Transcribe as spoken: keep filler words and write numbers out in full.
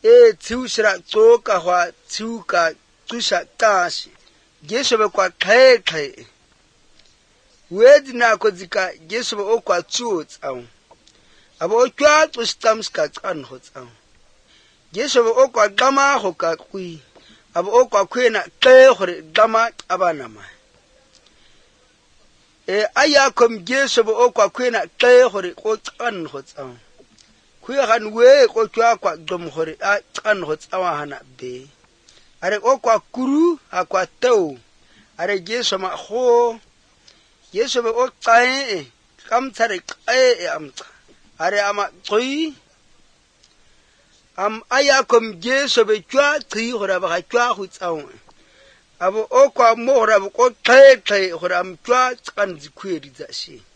e tsiushira tsoka hwa tsiuka tsusha tashi Jesu be kwa khaekhae wedi nako zika Jesu be okwa tsuots au abo okwa tsustamska tsanho tsau Jesu be okwa gama ho ka kui abo okwa kwena kle hore gama abana ma e ayakom Jesu be okwa kwena kle hore ko tsanho tsau kui han we ko kwa kwa dom hore a tsanho tsawa hana be are okwa kuru akwa tau are Jesu ma ho Jesu be oktae kamtsare qae amtsa are ama qoi am ayakom Jesu be twa tri hora ba twa hu tsau abo okwa mo hora bo ko qae qae hora am twa tsan zikhwedi tsa shi